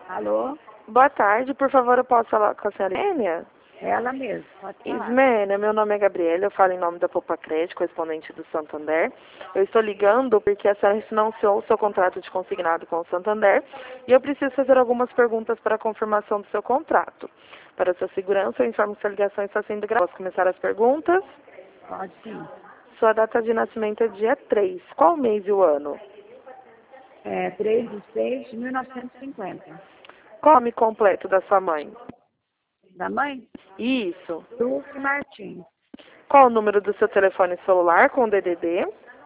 Alô? Boa tarde, por favor, eu posso falar com a senhora Ismênia? Ela mesmo, pode falar. Ismênia, meu nome é Gabriela, eu falo em nome da Poupa Crédito, correspondente do Santander. Eu estou ligando porque a senhora financiou o seu contrato de consignado com o Santander e eu preciso fazer algumas perguntas para a confirmação do seu contrato. Para sua segurança, eu informo que essa ligação está sendo gravada. Posso começar as perguntas? Pode sim. Sua data de nascimento é dia 3. Qual mês e o ano? 3 de 6 de 1950. Qual o nome completo da sua mãe? Da mãe? Isso. Dulce Martins. Qual o número do seu telefone celular com DDD?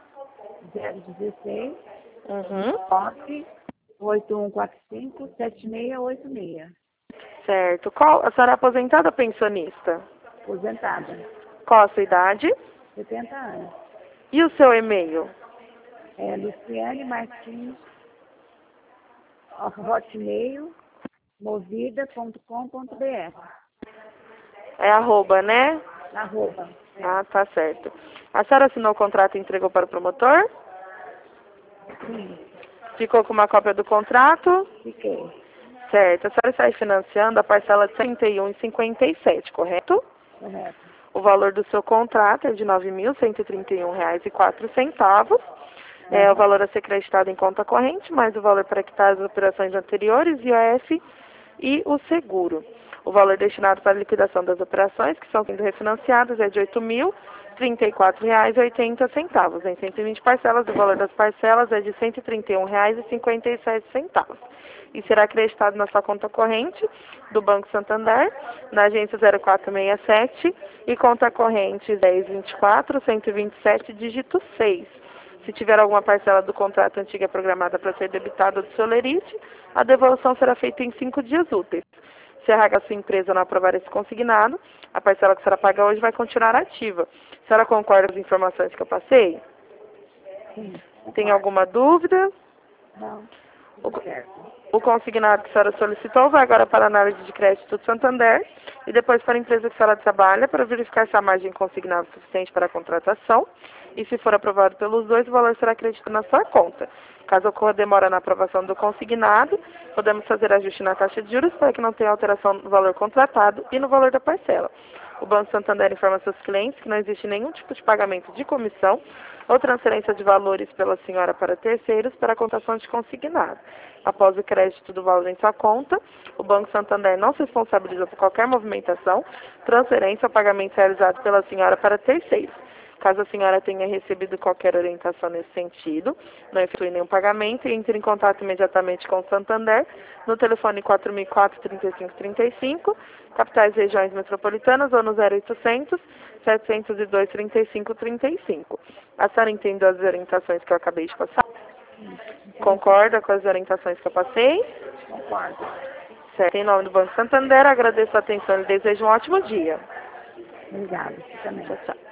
016 Uhum. 9 8145 7686. Certo. Qual, a senhora é aposentada ou pensionista? Aposentada. Qual a sua idade? 70 anos. E o seu e-mail? Luciane Martins, hotmail, movida.com.br. É arroba, né? Arroba. Ah, tá certo. A senhora assinou o contrato e entregou para o promotor? Sim, Ficou com uma cópia do contrato? fiquei. Certo. A senhora está financiando a parcela de R$ 61,57, correto? Correto. O valor do seu contrato é de R$ 9.131,04. É o valor a ser creditado em conta corrente, mais o valor para quitar as operações anteriores, IOF e o seguro. O valor destinado para a liquidação das operações, que estão sendo refinanciadas, é de R$ 8.034,80. Em 120 parcelas, o valor das parcelas é de R$ 131,57. E será acreditado na sua conta corrente do Banco Santander, na agência 0467 e conta corrente 1024-127, dígito 6. Se tiver alguma parcela do contrato antiga programada para ser debitada do seu lerite, a devolução será feita em 5 dias úteis. Se a sua empresa não aprovar esse consignado, a parcela que a senhora paga hoje vai continuar ativa. A senhora concorda com as informações que eu passei? Sim. Tem alguma dúvida? Não. O, Tudo certo. o consignado que a senhora solicitou vai agora para a análise de crédito do Santander e depois para a empresa que a senhora trabalha para verificar se a margem consignada é suficiente para a contratação. E se for aprovado pelos dois, o valor será acreditado na sua conta. Caso ocorra demora na aprovação do consignado, podemos fazer ajuste na taxa de juros para que não tenha alteração no valor contratado e no valor da parcela. O Banco Santander informa seus clientes que não existe nenhum tipo de pagamento de comissão ou transferência de valores pela senhora para terceiros para a contação de consignado. Após o crédito do valor em sua conta, o Banco Santander não se responsabiliza por qualquer movimentação, transferência ou pagamento realizado pela senhora para terceiros. Caso a senhora tenha recebido qualquer orientação nesse sentido, não efetue nenhum pagamento e entre em contato imediatamente com o Santander no telefone 4004-3535, capitais regiões metropolitanas ou no 0800 702 3535. A senhora entendeu as orientações que eu acabei de passar? Concorda com as orientações que eu passei? Concordo. Certo. Em nome do Banco Santander, agradeço a atenção e desejo um ótimo dia. Obrigada. Você também. Tchau, tchau.